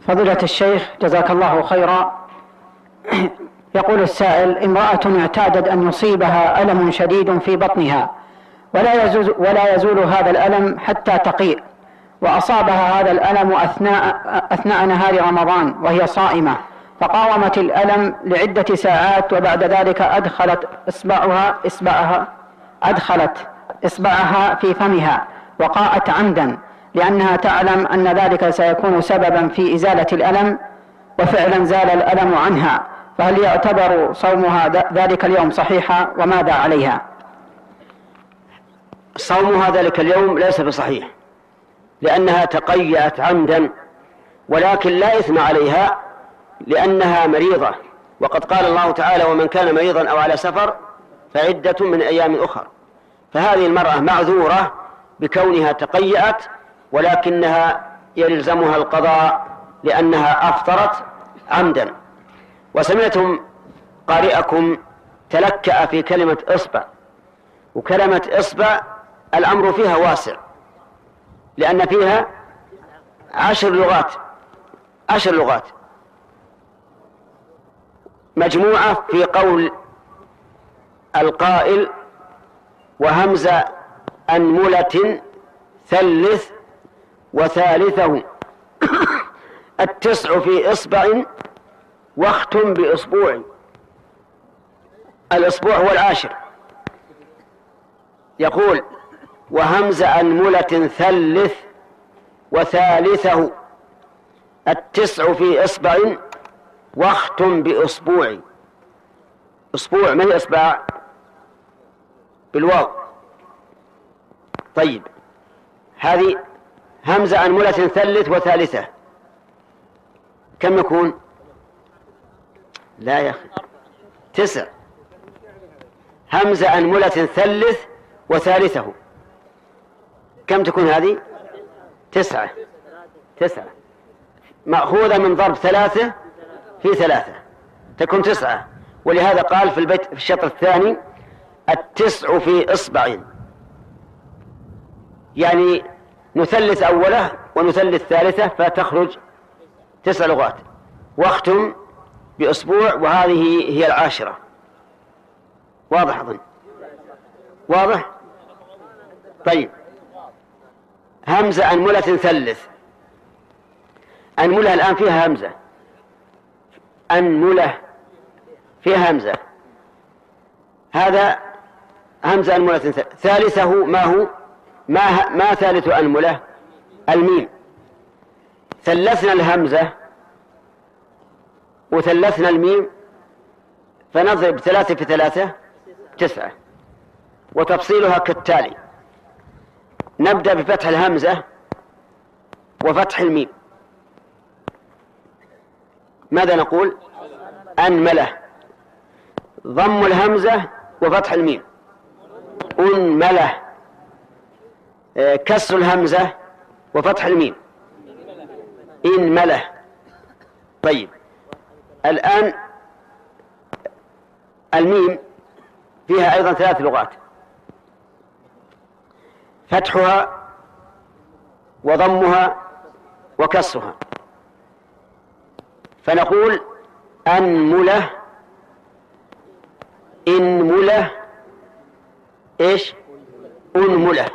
فضيلة الشيخ جزاك الله خيرا. يقول السائل: امرأة اعتادت أن يصيبها ألم شديد في بطنها ولا يزول هذا الألم حتى تقيء، وأصابها هذا الألم أثناء نهار رمضان وهي صائمة، فقاومت الألم لعدة ساعات، وبعد ذلك أدخلت إصبعها في فمها وقاءت عمدا، لأنها تعلم أن ذلك سيكون سببا في إزالة الألم، وفعلا زال الألم عنها، فهل يعتبر صومها ذلك اليوم صحيحا، وماذا عليها؟ صومها ذلك اليوم ليس بصحيح، لأنها تقيأت عمدا، ولكن لا إثم عليها لأنها مريضة، وقد قال الله تعالى: ومن كان مريضا أو على سفر فعدة من أيام أخر. فهذه المرأة معذورة بكونها تقيأت، ولكنها يلزمها القضاء لأنها أفطرت عمدا. وسمعتم قارئكم تلكأ في كلمة إصبع، وكلمة إصبع الأمر فيها واسع، لأن فيها 10 لغات مجموعة في قول القائل: وهمز أنملة ثلث وثالثه 9 في إصبع واختم بإصبوع. الإصبوع هو 10. يقول: وهمز أنملة ثلث وثالثه 9 في إصبع واختم بإصبوع. إصبوع ما هي إصبع؟ بالواو. طيب، هذه همزة أنملة ثلث وثالثة كم يكون؟ لا يا أخي، 9. همزة أنملة ثلث وثالثه كم تكون هذه؟ 9 مأخوذة من ضرب 3 في 3 تكون 9. ولهذا قال في البيت في الشطر الثاني: 9 في إصبع، يعني نثلث أوله ونثلث ثالثة فتخرج 9 لغات، واختم بأسبوع، وهذه هي 10. واضح أظن؟ واضح؟ طيب، همزة أنملة ثلث. أنملة الآن فيها همزة، أنملة فيها همزة، هذا همزة أنملة ثالثه ما هو؟ ما ثالث أنملة؟ الميم. ثلثنا الهمزة وثلثنا الميم، فنضرب 3 في 3 9. وتفصيلها كالتالي: نبدأ بفتح الهمزة وفتح الميم. ماذا نقول؟ أنملة. ضم الهمزة وفتح الميم، أنملة. كسر الهمزة وفتح الميم، إنملة. طيب، الآن الميم فيها أيضا 3 لغات: فتحها وضمها وكسرها. فنقول: أنملة، إنملة، إيش؟ أنملة.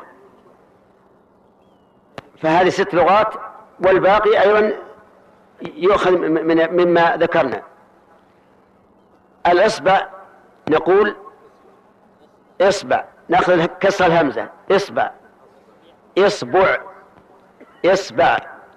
فهذه 6 لغات، والباقي أيضا يؤخذ مما ذكرنا. الإصبع نقول إصبع، نأخذ كسر الهمزة، إصبع، إصبع، إصبع.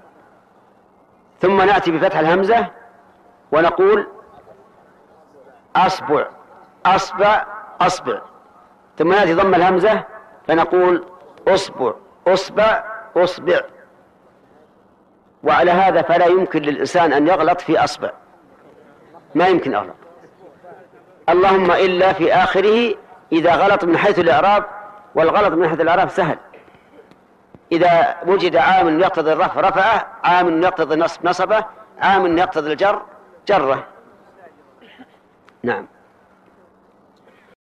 ثم نأتي بفتح الهمزة ونقول أصبع، أصبع، أصبع. ثم نأتي ضم الهمزة فنقول أصبع، أصبع، أصبع. وعلى هذا فلا يمكن للإنسان أن يغلط في أصبع، ما يمكن أغلط، اللهم إلا في آخره إذا غلط من حيث الإعراب، والغلط من حيث الإعراب سهل. إذا وجد عامل يقتضي الرفع رفعه، عامل يقتضي النصب نصبه، عامل يقتضي الجر جره. نعم.